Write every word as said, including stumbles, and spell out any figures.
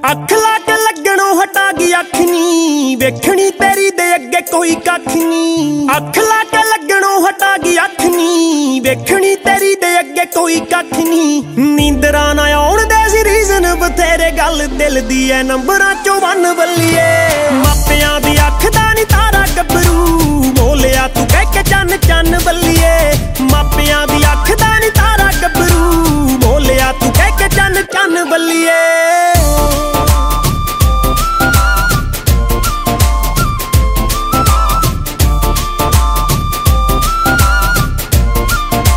ਅੱਖ ਲਾ ਕੇ ਲੱਗਣੋਂ ਹਟਾ ਗਈ ਅੱਖ ਨੀ, ਵੇਖਣੀ ਤੇਰੀ ਦੇ ਅੱਗੇ ਕੋਈ ਕੱਖ ਨੀ। ਅੱਖ ਲਾ ਕੇ ਲੱਗਣੋਂ ਹਟਾ ਗਈ ਅੱਖ ਨੀ, ਵੇਖਣੀ ਤੇਰੀ ਦੇ ਅੱਗੇ ਕੋਈ ਕੱਖ ਨੀ। ਨੀਂਦਰਾਂ ਨਾ ਆਉਣ ਦੇ ਸੀ ਰੀਜ਼ਨ ਬਥੇਰੇ, ਗੱਲ ਦਿਲ ਦੀ ਐ ਨੰਬਰਾਂ ਚੋਂ ਵੰਨ ਬੱਲੀਏ। ਮਾਪਿਆਂ ਦੀ ਅੱਖ ਦਾ ਨੀ